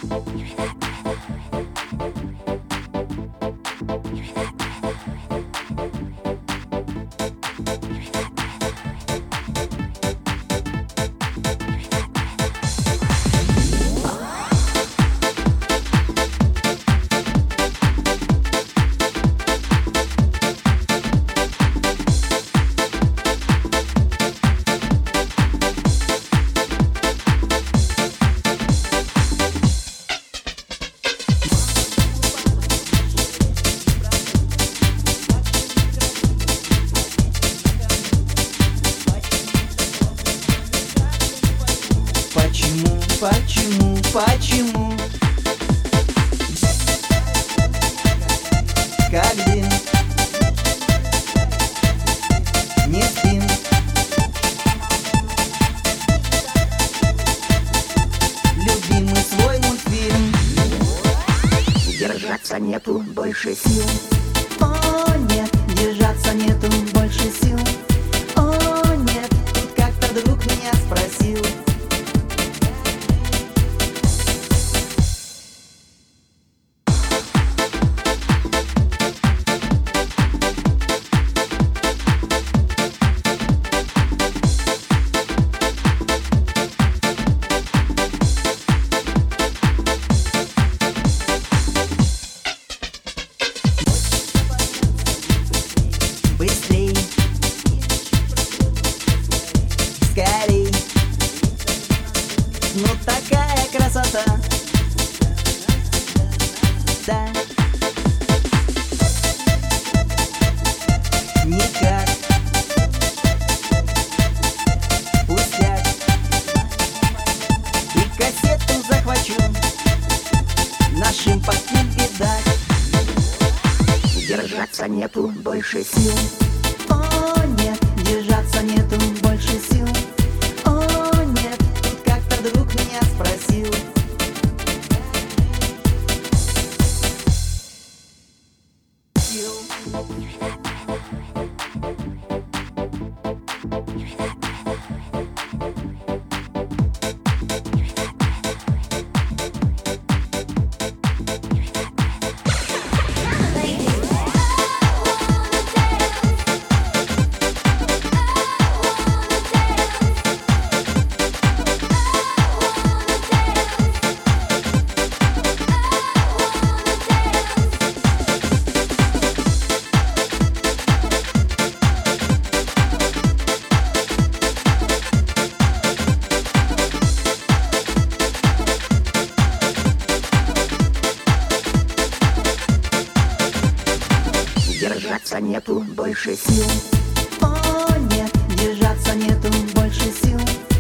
Почему? Как дым не спим. Любимый свой мультфильм. Держаться нету больше сил. О, нет, держаться нету больше сил. О, нет, тут как-то друг меня спросил. Быстрей, скорей, ну такая красота, да, никак, пустяк, и кассету захвачу, нашим покинь и дать. Держаться нету больше сил. О, нет, держаться нету больше сил. О, нет, тут как-то друг меня спросил. Держаться нету больше сил. О, нет, держаться нету больше сил.